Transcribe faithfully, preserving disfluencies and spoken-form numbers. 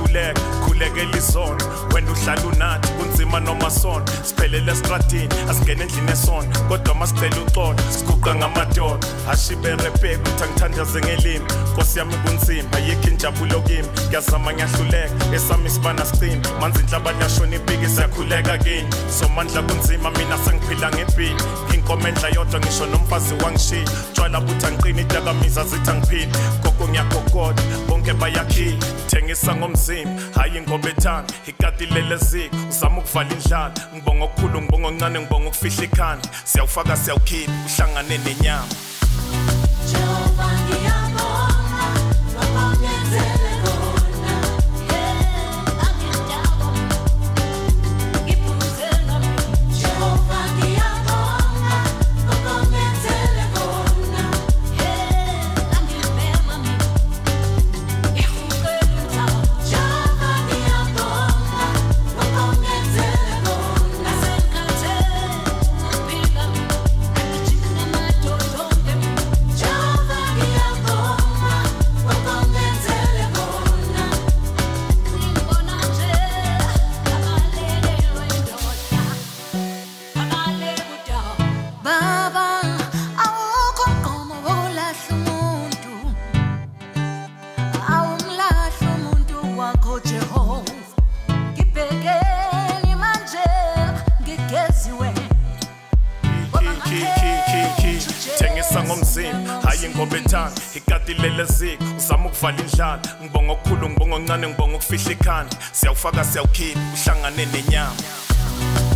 khuleka khulekela izono wena uhlala unathi kunzima noma sona siphelele estradini asingene endlini esona kodwa masicela uxolo siguqa ngamadoda ashibe repek uthi angithandaze ngelimi Nkosi yami kunzima ayikho injabulo kimi ngiyazama ngiyahluleka esami isibana sicini manzi inhlaba yashona ibiki siyakhuleka kini somandla kunzima mina sengiphila ngephini inkomendla yodwa ngisho nomfazi wangishiya tshwala buthi angiqini idakamizwa zithi angiphili gogo ngiyagogoda bonke bayakhila thengisa ngomzimba hayi ingoba ethanda ikati leleziko uzama ukuvala indlala ngibonga okukhulu ngibonga okuncane ngibonga ukufihla ikhanda siyawufaka siyawukhipha uhlangane nenyama Jehova ngiyabonga ngokungenzele kona yeah angiyabonga ngiphuze ngami Jehova ngiyabonga ngokungenzele kona yeah angibhema ngikhukelisa Jehova ngiyabonga ngokungenzele kona asekhathe ngipika ngijina madodo Jehova ngiyabonga ngokungenzele kona ngibona nje abalele wendoda abale kudawo Baba awukho ngomo olahla umuntu awumlahla umuntu wakho Jehova ngibhekeni manje ngigeziwe thengisa ngomzimba hayi ingoba ethanda ikati leleziko uzama ukuvala indlala ngibonga okukhulu ngibonga okuncane ngibonga ukufihla ikhanda siyawufaka siyawukhipha uhlangane nenyama